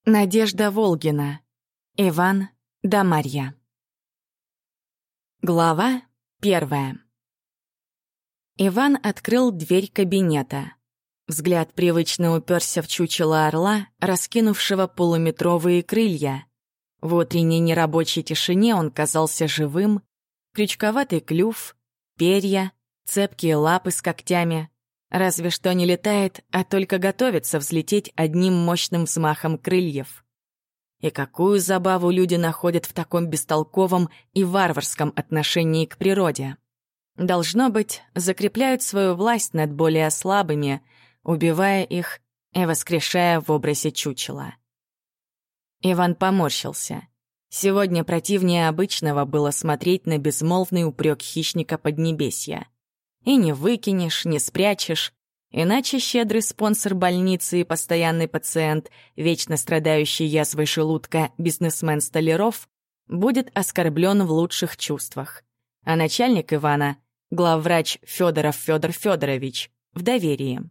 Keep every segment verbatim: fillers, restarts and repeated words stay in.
Надежда Волгина. Иван да Марья. Глава первая. Иван открыл дверь кабинета. Взгляд привычно уперся в чучело орла, раскинувшего полуметровые крылья. В утренней нерабочей тишине он казался живым. Крючковатый клюв, перья, цепкие лапы с когтями. Разве что не летает, а только готовится взлететь одним мощным взмахом крыльев. И какую забаву люди находят в таком бестолковом и варварском отношении к природе. Должно быть, закрепляют свою власть над более слабыми, убивая их и воскрешая в образе чучела. Иван поморщился. Сегодня противнее обычного было смотреть на безмолвный упрек хищника Поднебесья. И не выкинешь, не спрячешь, иначе щедрый спонсор больницы и постоянный пациент, вечно страдающий язвой желудка бизнесмен Столяров, будет оскорблен в лучших чувствах. А начальник Ивана, главврач Федоров Федор Федорович, в доверии.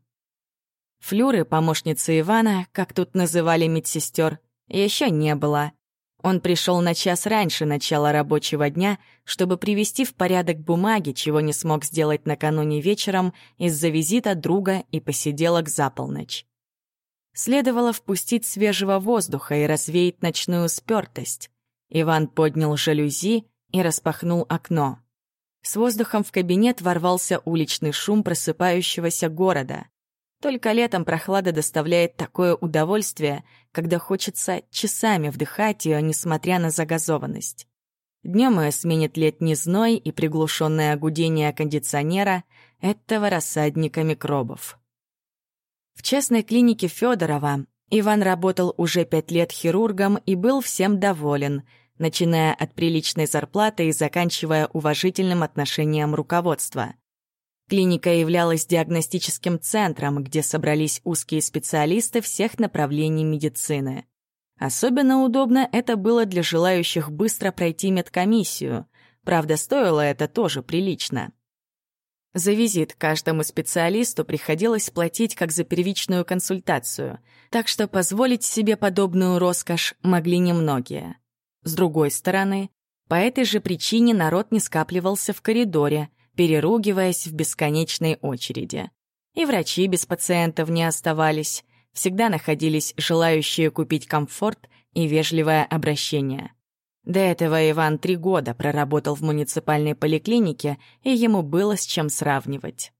Флюры, помощницы Ивана, как тут называли медсестер, еще не было. Он пришел на час раньше начала рабочего дня, чтобы привести в порядок бумаги, чего не смог сделать накануне вечером из-за визита друга и посиделок за полночь. Следовало впустить свежего воздуха и развеять ночную спёртость. Иван поднял жалюзи и распахнул окно. С воздухом в кабинет ворвался уличный шум просыпающегося города. Только летом прохлада доставляет такое удовольствие, когда хочется часами вдыхать ее, несмотря на загазованность. Днем ее сменит летний зной и приглушенное гудение кондиционера этого рассадника микробов. В частной клинике Федорова Иван работал уже пять лет хирургом и был всем доволен, начиная от приличной зарплаты и заканчивая уважительным отношением руководства. Клиника являлась диагностическим центром, где собрались узкие специалисты всех направлений медицины. Особенно удобно это было для желающих быстро пройти медкомиссию. Правда, стоило это тоже прилично. За визит каждому специалисту приходилось платить как за первичную консультацию, так что позволить себе подобную роскошь могли немногие. С другой стороны, по этой же причине народ не скапливался в коридоре, переругиваясь в бесконечной очереди. И врачи без пациентов не оставались, всегда находились желающие купить комфорт и вежливое обращение. До этого Иван три года проработал в муниципальной поликлинике, и ему было с чем сравнивать.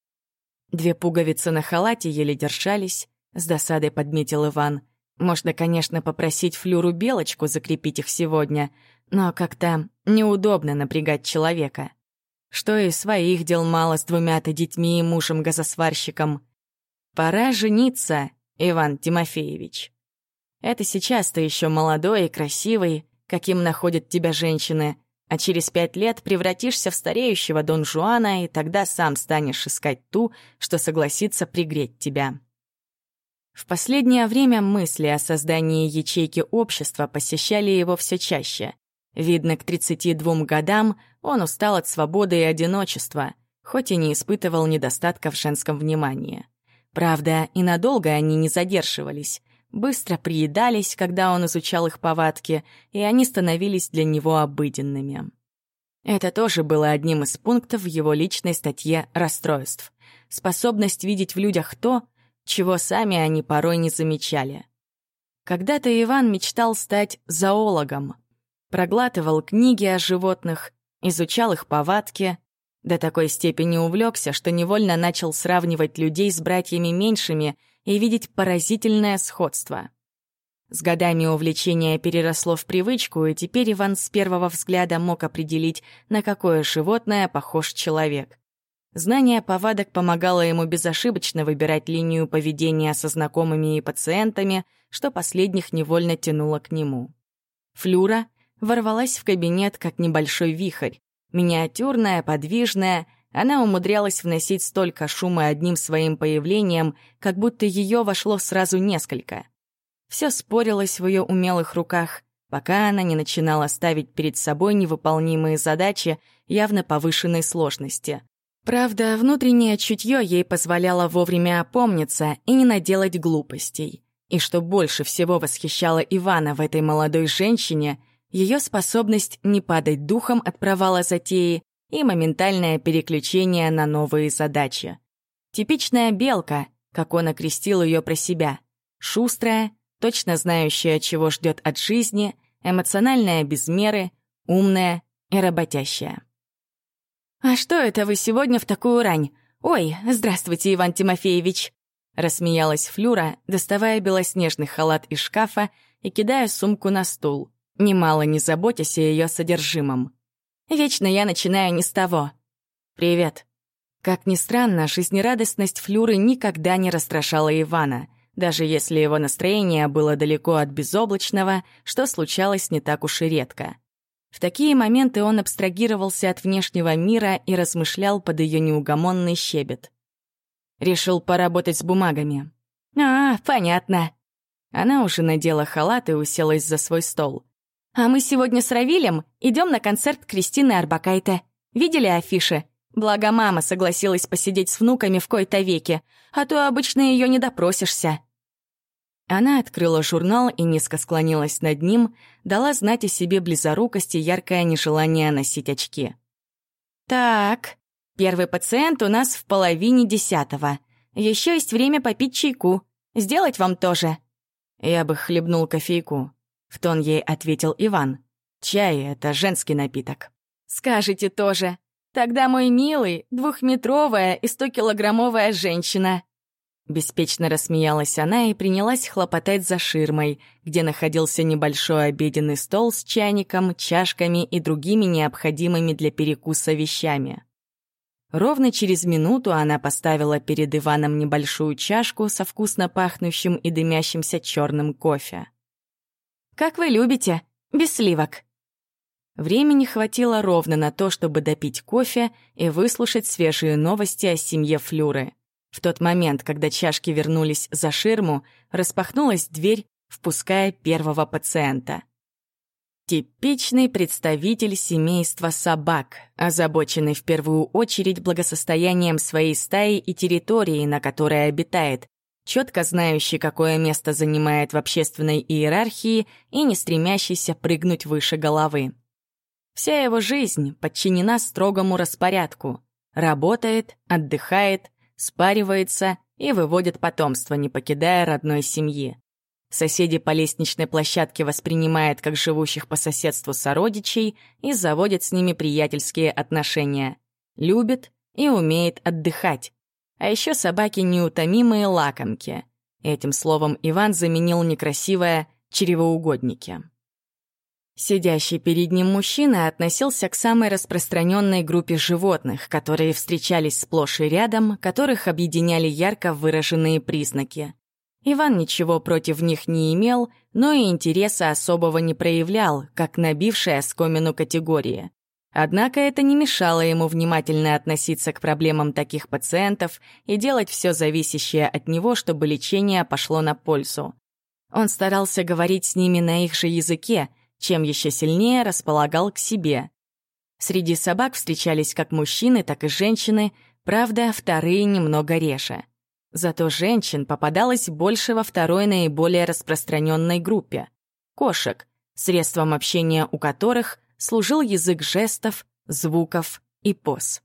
Две пуговицы на халате еле держались, с досадой подметил Иван. Можно, конечно, попросить Флюру Белочку закрепить их сегодня, но как-то неудобно напрягать человека. Что и своих дел мало с двумя-то детьми и мужем-газосварщиком. Пора жениться, Иван Тимофеевич. Это сейчас ты еще молодой и красивый, каким находят тебя женщины, а через пять лет превратишься в стареющего Дон Жуана, и тогда сам станешь искать ту, что согласится пригреть тебя. В последнее время мысли о создании ячейки общества посещали его все чаще. Видно, к тридцати двум годам он устал от свободы и одиночества, хоть и не испытывал недостатка в женском внимании. Правда, и надолго они не задерживались, быстро приедались, когда он изучал их повадки, и они становились для него обыденными. Это тоже было одним из пунктов в его личной статье расстройств. Способность видеть в людях то, чего сами они порой не замечали. Когда-то Иван мечтал стать зоологом. Проглатывал книги о животных, изучал их повадки, до такой степени увлекся, что невольно начал сравнивать людей с братьями меньшими и видеть поразительное сходство. С годами увлечение переросло в привычку, и теперь Иван с первого взгляда мог определить, на какое животное похож человек. Знание повадок помогало ему безошибочно выбирать линию поведения со знакомыми и пациентами, что последних невольно тянуло к нему. Флюра ворвалась в кабинет, как небольшой вихрь. Миниатюрная, подвижная, она умудрялась вносить столько шума одним своим появлением, как будто ее вошло сразу несколько. Все спорилось в ее умелых руках, пока она не начинала ставить перед собой невыполнимые задачи явно повышенной сложности. Правда, внутреннее чутье ей позволяло вовремя опомниться и не наделать глупостей. И что больше всего восхищало Ивана в этой молодой женщине, ее способность не падать духом от провала затеи и моментальное переключение на новые задачи. Типичная белка, как он окрестил ее про себя. Шустрая, точно знающая, чего ждет от жизни, эмоциональная без меры, умная и работящая. «А что это вы сегодня в такую рань? Ой, здравствуйте, Иван Тимофеевич!» Рассмеялась Флюра, доставая белоснежный халат из шкафа и кидая сумку на стул, немало не заботясь о ее содержимом. «Вечно я начинаю не с того». «Привет». Как ни странно, жизнерадостность Флюры никогда не расстрашала Ивана, даже если его настроение было далеко от безоблачного, что случалось не так уж и редко. В такие моменты он абстрагировался от внешнего мира и размышлял под ее неугомонный щебет. Решил поработать с бумагами. «А, понятно». Она уже надела халат и уселась за свой стол. «А мы сегодня с Равилем идем на концерт Кристины Орбакайте. Видели афиши? Благо мама согласилась посидеть с внуками в кои-то веки, а то обычно ее не допросишься». Она открыла журнал и низко склонилась над ним, дала знать о себе близорукость и яркое нежелание носить очки. «Так, первый пациент у нас в половине десятого. Еще есть время попить чайку. Сделать вам тоже?» «Я бы хлебнул кофейку», — в тон ей ответил Иван. «Чай — это женский напиток». «Скажете тоже. Тогда, мой милый, двухметровая и стокилограммовая женщина». Беспечно рассмеялась она и принялась хлопотать за ширмой, где находился небольшой обеденный стол с чайником, чашками и другими необходимыми для перекуса вещами. Ровно через минуту она поставила перед Иваном небольшую чашку со вкусно пахнущим и дымящимся черным кофе. «Как вы любите, без сливок». Времени хватило ровно на то, чтобы допить кофе и выслушать свежие новости о семье Флюры. В тот момент, когда чашки вернулись за ширму, распахнулась дверь, впуская первого пациента. Типичный представитель семейства собак, озабоченный в первую очередь благосостоянием своей стаи и территории, на которой обитает, четко знающий, какое место занимает в общественной иерархии и не стремящийся прыгнуть выше головы. Вся его жизнь подчинена строгому распорядку. Работает, отдыхает, спаривается и выводит потомство, не покидая родной семьи. Соседи по лестничной площадке воспринимает как живущих по соседству сородичей и заводит с ними приятельские отношения. Любит и умеет отдыхать. А еще собаки неутомимые лакомки. Этим словом Иван заменил некрасивое «чревоугодники». Сидящий перед ним мужчина относился к самой распространенной группе животных, которые встречались сплошь и рядом, которых объединяли ярко выраженные признаки. Иван ничего против них не имел, но и интереса особого не проявлял, как набивший оскомину категории. Однако это не мешало ему внимательно относиться к проблемам таких пациентов и делать все зависящее от него, чтобы лечение пошло на пользу. Он старался говорить с ними на их же языке, чем еще сильнее располагал к себе. Среди собак встречались как мужчины, так и женщины, правда, вторые немного реже. Зато женщин попадалось больше во второй наиболее распространенной группе — кошек, средством общения у которых служил язык жестов, звуков и поз.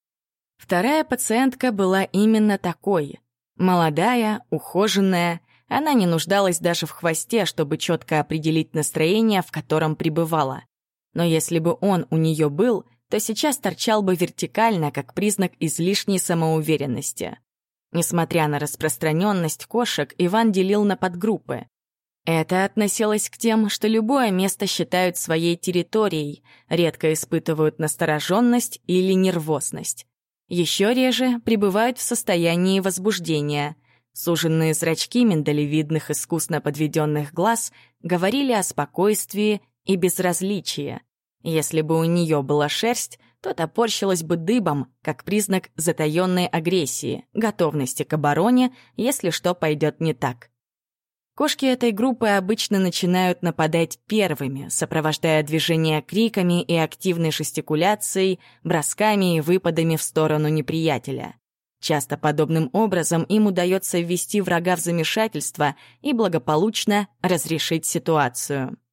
Вторая пациентка была именно такой. Молодая, ухоженная, она не нуждалась даже в хвосте, чтобы четко определить настроение, в котором пребывала. Но если бы он у нее был, то сейчас торчал бы вертикально, как признак излишней самоуверенности. Несмотря на распространенность кошек, Иван делил на подгруппы. Это относилось к тем, что любое место считают своей территорией, редко испытывают настороженность или нервозность. Еще реже пребывают в состоянии возбуждения. Суженные зрачки миндалевидных искусно подведенных глаз говорили о спокойствии и безразличии. Если бы у нее была шерсть, то топорщилась бы дыбом, как признак затаённой агрессии, готовности к обороне, если что пойдет не так. Кошки этой группы обычно начинают нападать первыми, сопровождая движения криками и активной жестикуляцией, бросками и выпадами в сторону неприятеля. Часто подобным образом им удается ввести врага в замешательство и благополучно разрешить ситуацию.